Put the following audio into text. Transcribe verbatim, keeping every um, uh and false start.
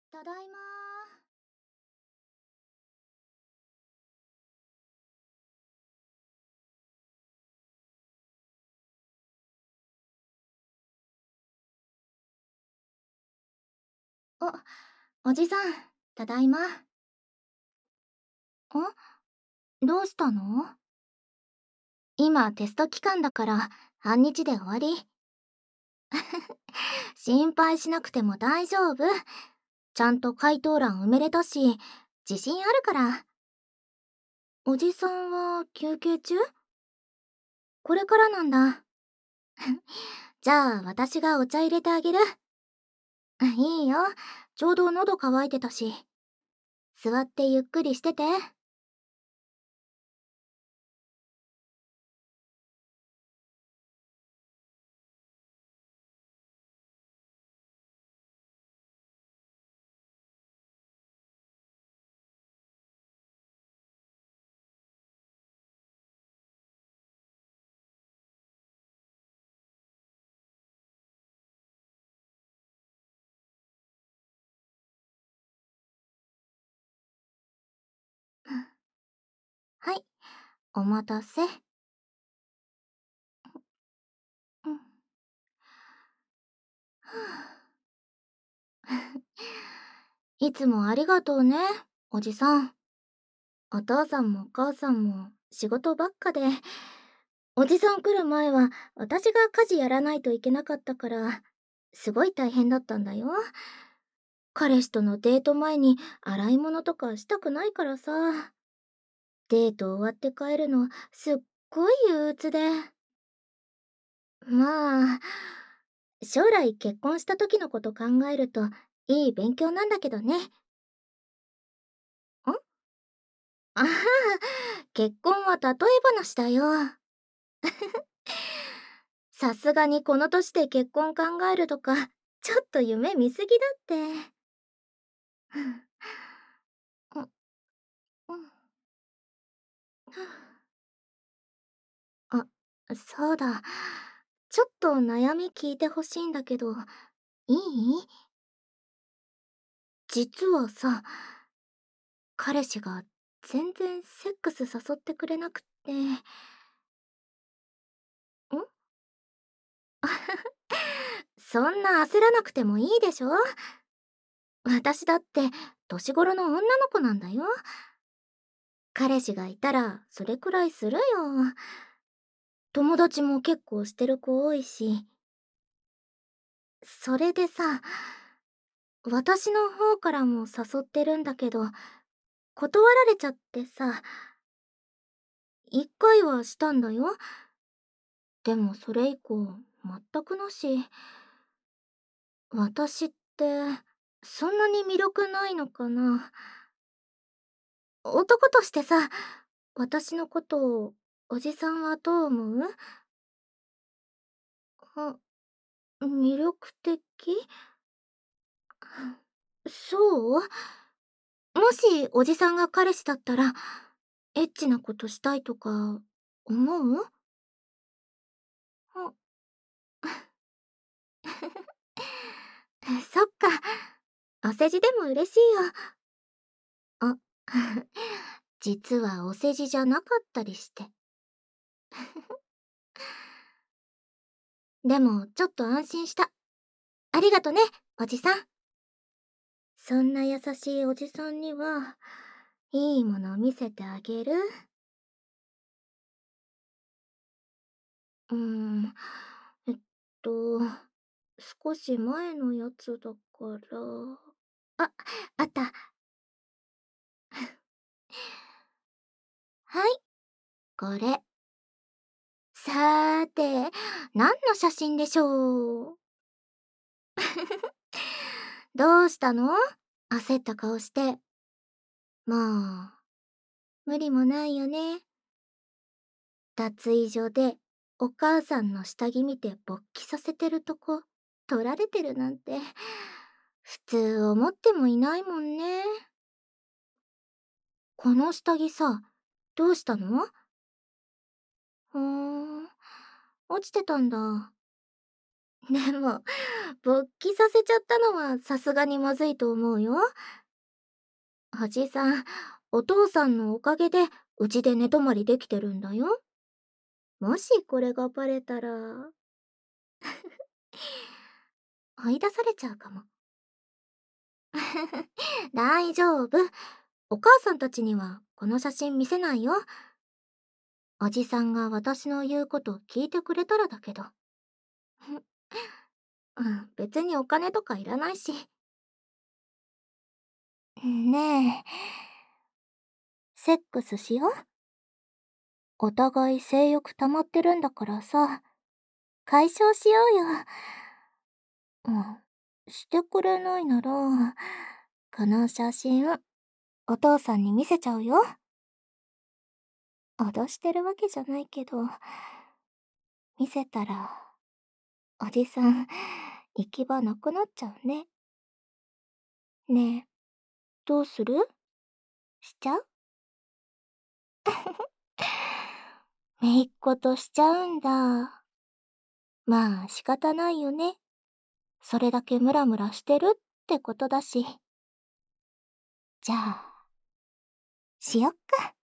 ただいまー。お、おじさん、ただいま。ん、どうしたの？今テスト期間だから半日で終わり。心配しなくても大丈夫。ちゃんと回答欄埋めれたし、自信あるから。おじさんは休憩中？これからなんだ。じゃあ私がお茶入れてあげる。いいよ。ちょうど喉乾いてたし。座ってゆっくりしてて。はい、お待たせ。うん。いつもありがとうね、おじさん。お父さんもお母さんも仕事ばっかで、おじさん来る前は私が家事やらないといけなかったから、すごい大変だったんだよ。彼氏とのデート前に洗い物とかしたくないからさ。デート終わって帰るのすっごい憂鬱で。まあ、将来結婚した時のこと考えるといい勉強なんだけどね。ん、あはは、結婚は例え話だよ。さすがにこの年で結婚考えるとか、ちょっと夢見すぎだって。うん、うん。あ、そうだ。ちょっと悩み聞いてほしいんだけど、いい？実はさ、彼氏が全然セックス誘ってくれなくって。ん？そんな焦らなくてもいいでしょ？私だって年頃の女の子なんだよ。彼氏がいたらそれくらいするよ。友達も結構してる子多いし。それでさ、私の方からも誘ってるんだけど、断られちゃってさ、一回はしたんだよ。でもそれ以降、全くなし。私って、そんなに魅力ないのかな。男としてさ、私のことを、おじさんはどう思う？あ、魅力的？そう？もしおじさんが彼氏だったら、エッチなことしたいとか、思う？あ、そっか。お世辞でも嬉しいよ。あ、実はお世辞じゃなかったりして。でも、ちょっと安心した。ありがとね、おじさん。そんな優しいおじさんには、いいもの見せてあげる。うーん、えっと、少し前のやつだから。あ、あった。はい、これ。さーて、何の写真でしょう？どうしたの？焦った顔して。まあ、無理もないよね。脱衣所でお母さんの下着見て勃起させてるとこ撮られてるなんて普通思ってもいないもんね。この下着さ、どうしたの？ふーん、落ちてたんだ。 でも、勃起させちゃったのはさすがにまずいと思うよ。おじさん、お父さんのおかげでうちで寝泊まりできてるんだよ。もしこれがバレたら、追い出されちゃうかも。大丈夫。お母さんたちにはこの写真見せないよ。おじさんが私の言うこと聞いてくれたらだけど。うん、別にお金とかいらないし。ねえ、セックスしよう。お互い性欲溜まってるんだからさ、解消しようよ。うん、してくれないなら、この写真、お父さんに見せちゃうよ。脅してるわけじゃないけど、見せたら、おじさん、行き場なくなっちゃうね。ねえ、どうする？しちゃう？めいっ子としちゃうんだ。まあ仕方ないよね。それだけムラムラしてるってことだし。じゃあ、しよっか。